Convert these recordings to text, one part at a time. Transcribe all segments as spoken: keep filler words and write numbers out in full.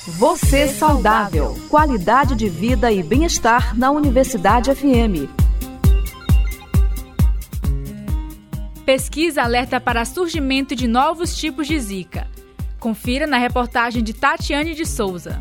Você saudável. Qualidade de vida e bem-estar na Universidade F M. Pesquisa alerta para surgimento de novos tipos de Zika. Confira na reportagem de Tatiane de Souza.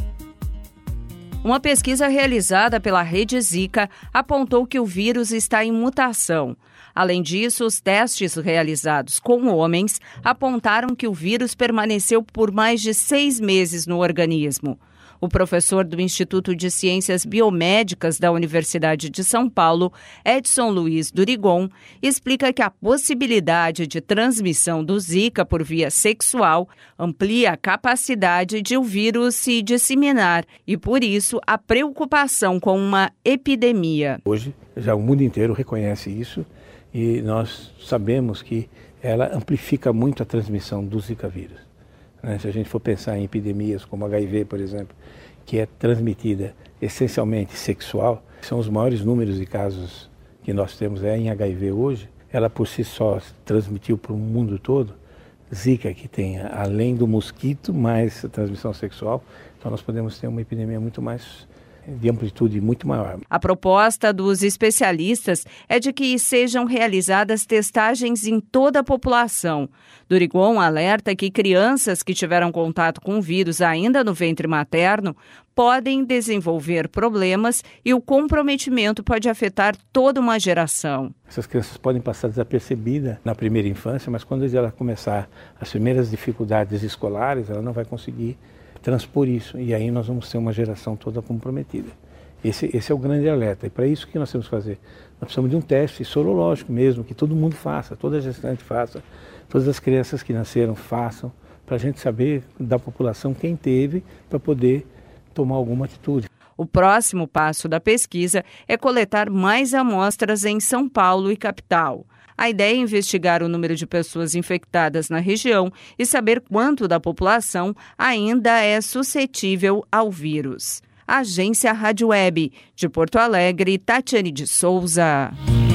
Uma pesquisa realizada pela Rede Zika apontou que o vírus está em mutação. Além disso, os testes realizados com homens apontaram que o vírus permaneceu por mais de seis meses no organismo. O professor do Instituto de Ciências Biomédicas da Universidade de São Paulo, Edson Luiz Durigon, explica que a possibilidade de transmissão do Zika por via sexual amplia a capacidade de o vírus se disseminar e, por isso, a preocupação com uma epidemia. Hoje, já o mundo inteiro reconhece isso e nós sabemos que ela amplifica muito a transmissão do Zika vírus. Se a gente for pensar em epidemias como H I V, por exemplo, que é transmitida essencialmente sexual, são os maiores números de casos que nós temos é em H I V hoje. Ela por si só transmitiu para o mundo todo. Zika, que tem além do mosquito, mais a transmissão sexual, então nós podemos ter uma epidemia muito mais de amplitude muito maior. A proposta dos especialistas é de que sejam realizadas testagens em toda a população. Durigon alerta que crianças que tiveram contato com o vírus ainda no ventre materno podem desenvolver problemas e o comprometimento pode afetar toda uma geração. Essas crianças podem passar desapercebidas na primeira infância, mas quando ela começar as primeiras dificuldades escolares, ela não vai conseguir transpor isso, e aí nós vamos ter uma geração toda comprometida. Esse, esse é o grande alerta, e para isso que nós temos que fazer? Nós precisamos de um teste sorológico mesmo, que todo mundo faça, toda a gestante faça, todas as crianças que nasceram façam, para a gente saber da população quem teve, para poder tomar alguma atitude. O próximo passo da pesquisa é coletar mais amostras em São Paulo e capital. A ideia é investigar o número de pessoas infectadas na região e saber quanto da população ainda é suscetível ao vírus. Agência Rádio Web, de Porto Alegre, Tatiane de Souza.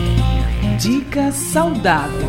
Dica saudável.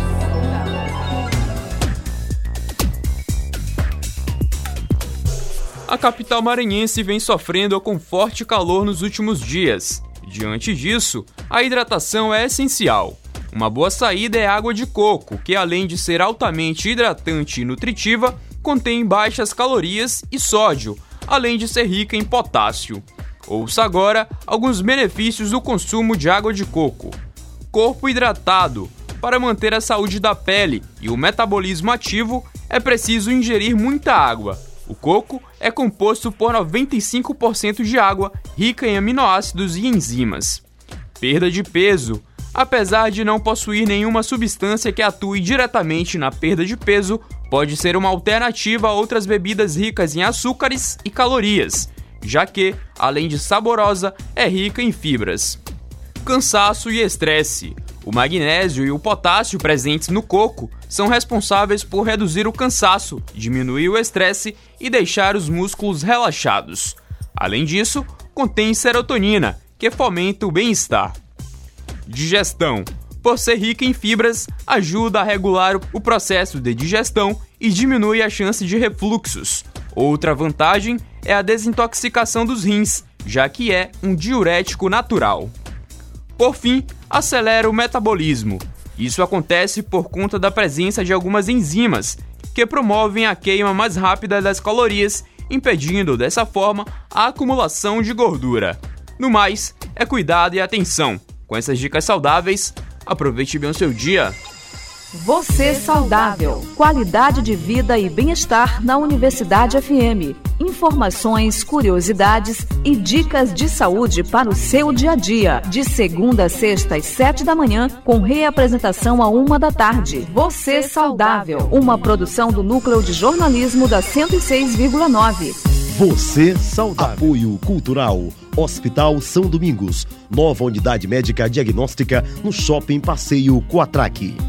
A capital maranhense vem sofrendo com forte calor nos últimos dias. Diante disso, a hidratação é essencial. Uma boa saída é a água de coco, que além de ser altamente hidratante e nutritiva, contém baixas calorias e sódio, além de ser rica em potássio. Ouça agora alguns benefícios do consumo de água de coco. Corpo hidratado. Para manter a saúde da pele e o metabolismo ativo, é preciso ingerir muita água. O coco é composto por noventa e cinco por cento de água, rica em aminoácidos e enzimas. Perda de peso. Apesar de não possuir nenhuma substância que atue diretamente na perda de peso, pode ser uma alternativa a outras bebidas ricas em açúcares e calorias, já que, além de saborosa, é rica em fibras. Cansaço e estresse. O magnésio e o potássio presentes no coco são responsáveis por reduzir o cansaço, diminuir o estresse e deixar os músculos relaxados. Além disso, contém serotonina, que fomenta o bem-estar. Digestão. Por ser rica em fibras, ajuda a regular o processo de digestão e diminui a chance de refluxos. Outra vantagem é a desintoxicação dos rins, já que é um diurético natural. Por fim, acelera o metabolismo. Isso acontece por conta da presença de algumas enzimas, que promovem a queima mais rápida das calorias, impedindo, dessa forma, a acumulação de gordura. No mais, é cuidado e atenção. Com essas dicas saudáveis, aproveite bem o seu dia. Você saudável. Qualidade de vida e bem-estar na Universidade F M. Informações, curiosidades e dicas de saúde para o seu dia a dia. De segunda a sexta às sete da manhã, com reapresentação à uma da tarde. Você saudável. Uma produção do Núcleo de Jornalismo da cento e seis vírgula nove. Você saudável. Apoio Cultural. Hospital São Domingos. Nova unidade médica diagnóstica no Shopping Passeio Coatraque.